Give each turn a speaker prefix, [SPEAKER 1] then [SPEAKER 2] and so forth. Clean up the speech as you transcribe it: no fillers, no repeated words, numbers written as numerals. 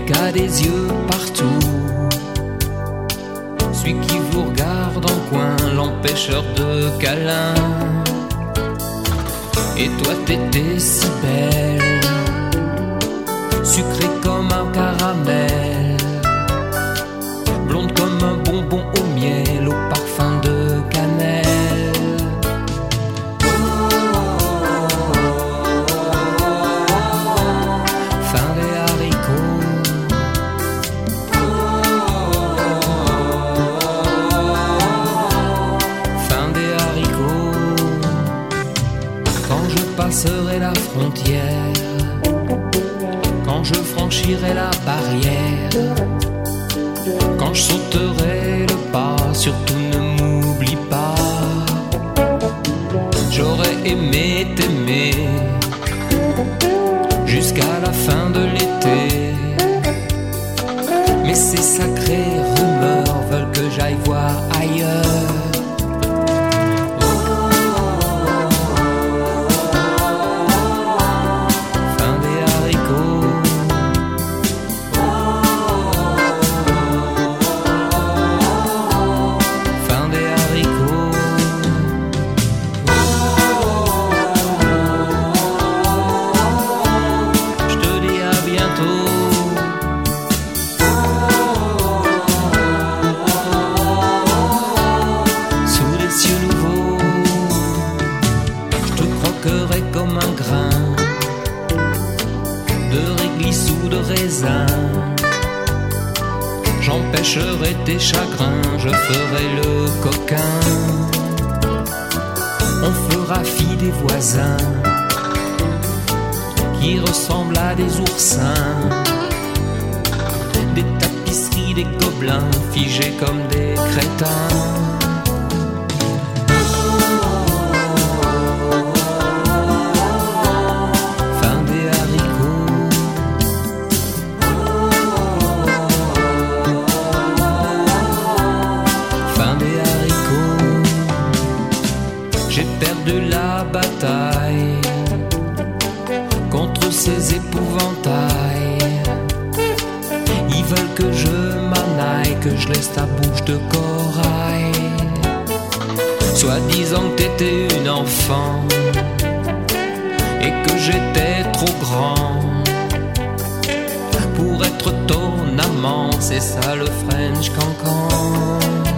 [SPEAKER 1] qu'a des yeux partout, celui qui vous regarde en coin, l'empêcheur de câlin. Et toi t'étais si belle, sucrée comme un caramel, blonde comme un bonbon au miel, au parfum de cannelle. Fin des haricots, fin des haricots. Quand je passerai la frontière, quand je franchirai la barrière, quand je sauterai le pas, surtout ne m'oublie pas. J'aurais aimé t'aimer jusqu'à la fin de l'été, mais ces sacrées rumeurs veulent que j'aille voir ailleurs. Comme un grain de réglisse ou de raisin, j'empêcherai tes chagrins, je ferai le coquin. On fera fi des voisins qui ressemblent à des oursins, des tapisseries, des gobelins figés comme des crétins. J'ai perdu la bataille contre ces épouvantails. Ils veulent que je m'en aille, que je laisse ta bouche de corail. Soit disant que t'étais une enfant et que j'étais trop grand pour être ton amant. C'est ça le French cancan.